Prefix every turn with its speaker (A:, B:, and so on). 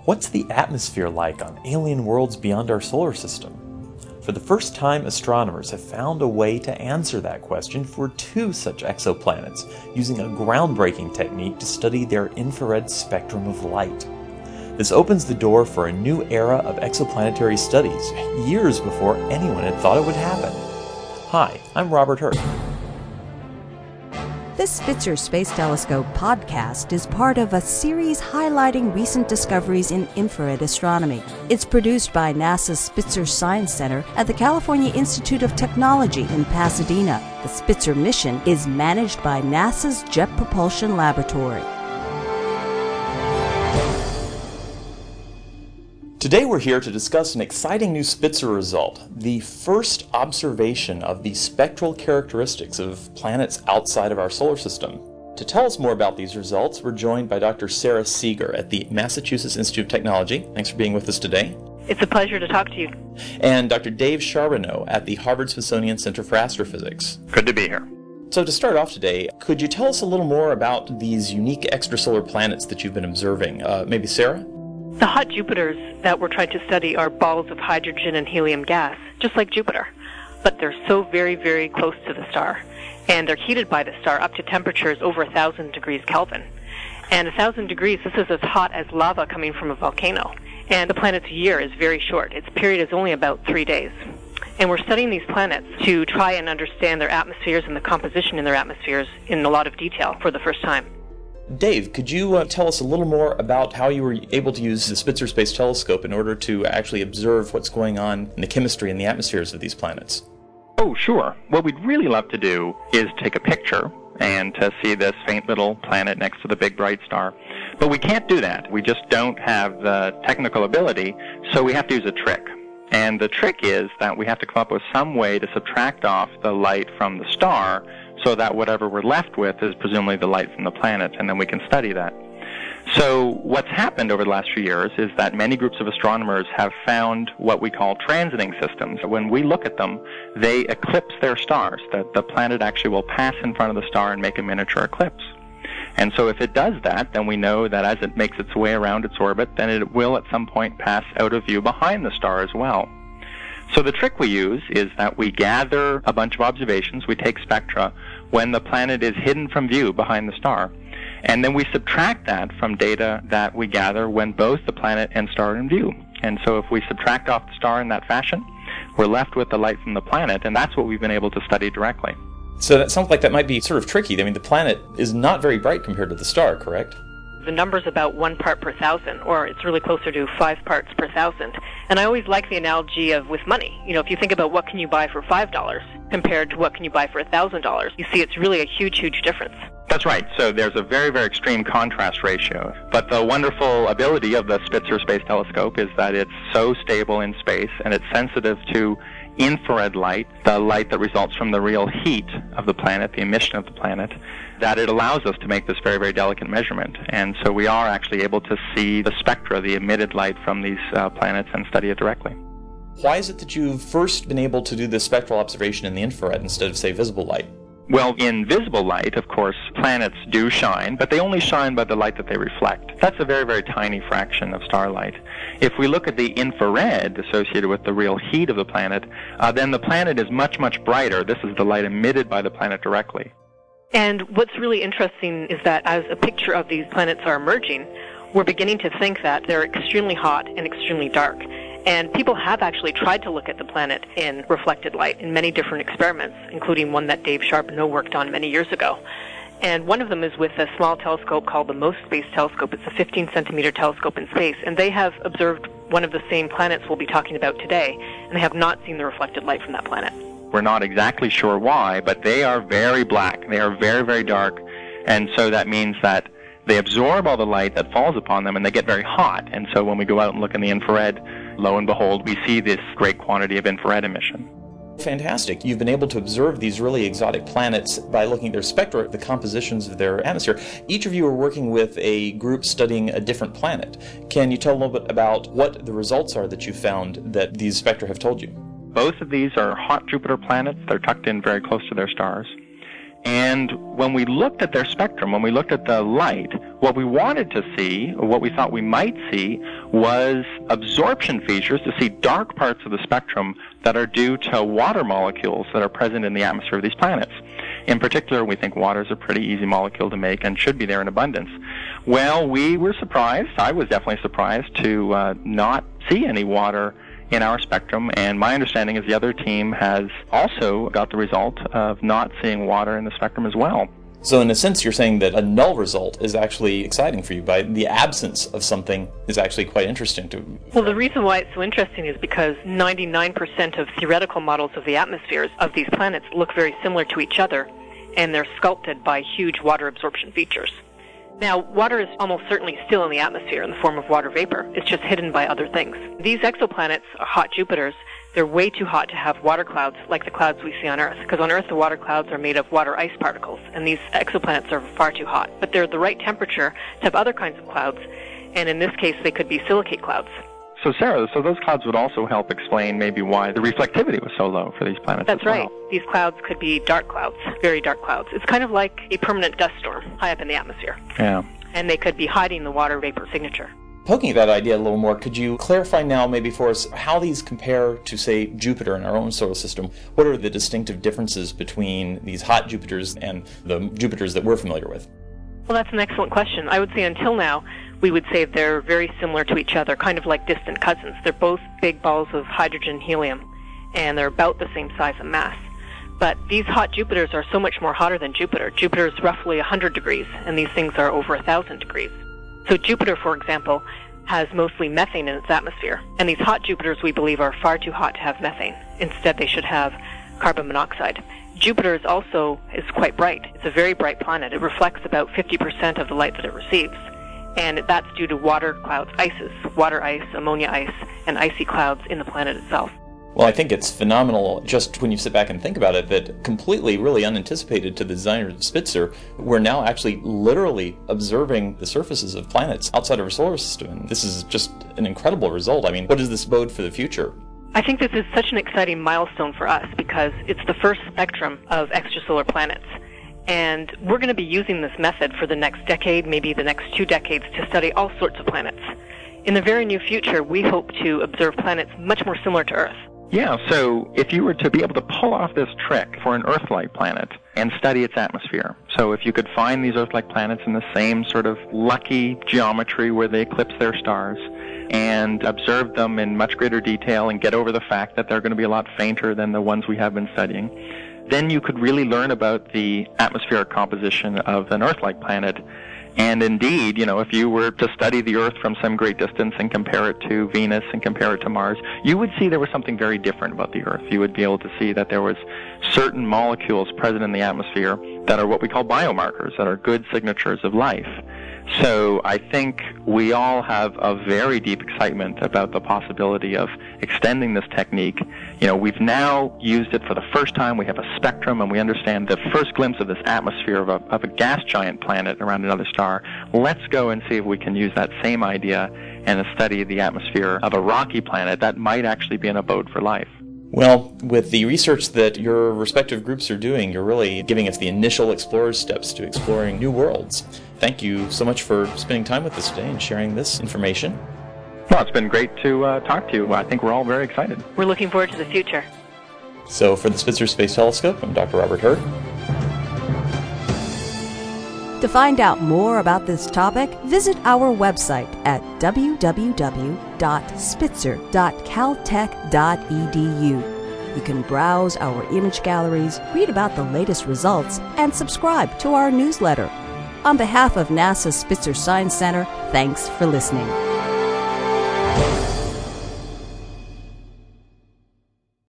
A: What's the atmosphere like on alien worlds beyond our solar system? For the first time, astronomers have found a way to answer that question for two such exoplanets, using a groundbreaking technique to study their infrared spectrum of light. This opens the door for a new era of exoplanetary studies, years before anyone had thought it would happen. Hi, I'm Robert Hurt.
B: This Spitzer Space Telescope podcast is part of a series highlighting recent discoveries in infrared astronomy. It's produced by NASA's Spitzer Science Center at the California Institute of Technology in Pasadena. The Spitzer mission is managed by NASA's Jet Propulsion Laboratory.
A: Today we're here to discuss an exciting new Spitzer result, the first observation of the spectral characteristics of planets outside of our solar system. To tell us more about these results, we're joined by Dr. Sarah Seeger at the Massachusetts Institute of Technology. Thanks for being with us today.
C: It's a pleasure to talk to you.
A: And Dr. Dave Charbonneau at the Harvard-Smithsonian Center for Astrophysics.
D: Good to be here.
A: So to start off today, could you tell us a little more about these unique extrasolar planets that you've been observing? Maybe Sarah?
C: The hot Jupiters that we're trying to study are balls of hydrogen and helium gas, just like Jupiter. But they're so very, very close to the star. And they're heated by the star up to temperatures over 1,000 degrees Kelvin. And 1,000 degrees, this is as hot as lava coming from a volcano. And the planet's year is very short. Its period is only about 3 days. And we're studying these planets to try and understand their atmospheres and the composition in their atmospheres in a lot of detail for the first time.
A: Dave, could you tell us a little more about how you were able to use the Spitzer Space Telescope in order to actually observe what's going on in the chemistry and the atmospheres of these planets?
D: Oh, sure. What we'd really love to do is take a picture and to see this faint little planet next to the big bright star. But we can't do that. We just don't have the technical ability, so we have to use a trick. And the trick is that we have to come up with some way to subtract off the light from the star so that whatever we're left with is presumably the light from the planet, and then we can study that. So what's happened over the last few years is that many groups of astronomers have found what we call transiting systems. When we look at them, they eclipse their stars, that the planet actually will pass in front of the star and make a miniature eclipse. And so if it does that, then we know that as it makes its way around its orbit, then it will at some point pass out of view behind the star as well. So the trick we use is that we gather a bunch of observations, we take spectra, when the planet is hidden from view behind the star, and then we subtract that from data that we gather when both the planet and star are in view. And so if we subtract off the star in that fashion, we're left with the light from the planet, and that's what we've been able to study directly.
A: So that sounds like that might be sort of tricky. I mean, the planet is not very bright compared to the star, correct?
C: The number's about 1 part per thousand, or it's really closer to 5 parts per thousand. And I always like the analogy of with money. You know, if you think about what can you buy for $5 compared to what can you buy for $1,000, you see it's really a huge, huge difference.
D: That's right. So there's a very, very extreme contrast ratio. But the wonderful ability of the Spitzer Space Telescope is that it's so stable in space and it's sensitive to infrared light, the light that results from the real heat of the planet, the emission of the planet, that it allows us to make this very, very delicate measurement. And so we are actually able to see the spectra, the emitted light from these planets, and study it directly.
A: Why is it that you've first been able to do this spectral observation in the infrared instead of, say, visible light?
D: Well, in visible light, of course, planets do shine, but they only shine by the light that they reflect. That's a very, very tiny fraction of starlight. If we look at the infrared associated with the real heat of the planet, then the planet is much, much brighter. This is the light emitted by the planet directly.
C: And what's really interesting is that as a picture of these planets are emerging, we're beginning to think that they're extremely hot and extremely dark. And people have actually tried to look at the planet in reflected light in many different experiments, including one that Dave Charbonneau worked on many years ago. And one of them is with a small telescope called the MOST Space Telescope. It's a 15-centimeter telescope in space, and they have observed one of the same planets we'll be talking about today, and they have not seen the reflected light from that planet.
D: We're not exactly sure why, but they are very black. They are very, very dark, and so that means that they absorb all the light that falls upon them, and they get very hot. And so when we go out and look in the infrared, lo and behold, we see this great quantity of infrared emission.
A: Fantastic. You've been able to observe these really exotic planets by looking at their spectra, the compositions of their atmosphere. Each of you are working with a group studying a different planet. Can you tell a little bit about what the results are that you found that these spectra have told you?
D: Both of these are hot Jupiter planets. They're tucked in very close to their stars. And when we looked at their spectrum, when we looked at the light, what we wanted to see, or what we thought we might see, was absorption features to see dark parts of the spectrum that are due to water molecules that are present in the atmosphere of these planets. In particular, we think water is a pretty easy molecule to make and should be there in abundance. Well, we were surprised. I was definitely surprised to not see any water in our spectrum, and my understanding is the other team has also got the result of not seeing water in the spectrum as well.
A: So in a sense, you're saying that a null result is actually exciting for you, but the absence of something is actually quite interesting to you.
C: Well, the reason why it's so interesting is because 99% of theoretical models of the atmospheres of these planets look very similar to each other, and they're sculpted by huge water absorption features. Now, water is almost certainly still in the atmosphere in the form of water vapor. It's just hidden by other things. These exoplanets are hot Jupiters. They're way too hot to have water clouds like the clouds we see on Earth, because on Earth the water clouds are made of water ice particles, and these exoplanets are far too hot. But they're the right temperature to have other kinds of clouds, and in this case they could be silicate clouds.
D: So Sarah, those clouds would also help explain maybe why the reflectivity was so low for these planets.
C: That's
D: as well.
C: right. These clouds could be dark clouds, very dark clouds. It's kind of like a permanent dust storm high up in the atmosphere.
D: Yeah.
C: And they could be hiding the water vapor signature.
A: Poking at that idea a little more, could you clarify now maybe for us how these compare to, say, Jupiter in our own solar system? What are the distinctive differences between these hot Jupiters and the Jupiters that we're familiar with?
C: Well, that's an excellent question. I would say until now, we would say they're very similar to each other, kind of like distant cousins. They're both big balls of hydrogen and helium, and they're about the same size and mass. But these hot Jupiters are so much more hotter than Jupiter. Jupiter is roughly 100 degrees, and these things are over 1,000 degrees. So Jupiter, for example, has mostly methane in its atmosphere. And these hot Jupiters, we believe, are far too hot to have methane. Instead, they should have carbon monoxide. Jupiter is quite bright. It's a very bright planet. It reflects about 50% of the light that it receives. And that's due to water clouds, ices, water ice, ammonia ice, and icy clouds in the planet itself.
A: Well, I think it's phenomenal just when you sit back and think about it that completely, really unanticipated to the designers of Spitzer, we're now actually literally observing the surfaces of planets outside of our solar system. And this is just an incredible result. I mean, what does this bode for the future?
C: I think this is such an exciting milestone for us because it's the first spectrum of extrasolar planets. And we're going to be using this method for the next decade, maybe the next 2 decades, to study all sorts of planets. In the very near future, we hope to observe planets much more similar to Earth.
D: Yeah, so if you were to be able to pull off this trick for an Earth-like planet and study its atmosphere, so if you could find these Earth-like planets in the same sort of lucky geometry where they eclipse their stars and observe them in much greater detail and get over the fact that they're going to be a lot fainter than the ones we have been studying, then you could really learn about the atmospheric composition of an Earth-like planet. And indeed, if you were to study the Earth from some great distance and compare it to Venus and compare it to Mars, you would see there was something very different about the Earth. You would be able to see that there was certain molecules present in the atmosphere that are what we call biomarkers, that are good signatures of life. So I think we all have a very deep excitement about the possibility of extending this technique. We've now used it for the first time. We have a spectrum, and we understand the first glimpse of this atmosphere of a gas giant planet around another star. Let's go and see if we can use that same idea and study the atmosphere of a rocky planet that might actually be an abode for life.
A: Well, with the research that your respective groups are doing, you're really giving us the initial explorer's steps to exploring new worlds. Thank you so much for spending time with us today and sharing this information.
D: Well, it's been great to talk to you. I think we're all very excited.
C: We're looking forward to the future.
A: So for the Spitzer Space Telescope, I'm Dr. Robert Hurt.
B: To find out more about this topic, visit our website at www.spitzer.caltech.edu. You can browse our image galleries, read about the latest results, and subscribe to our newsletter. On behalf of NASA's Spitzer Science Center, thanks for listening.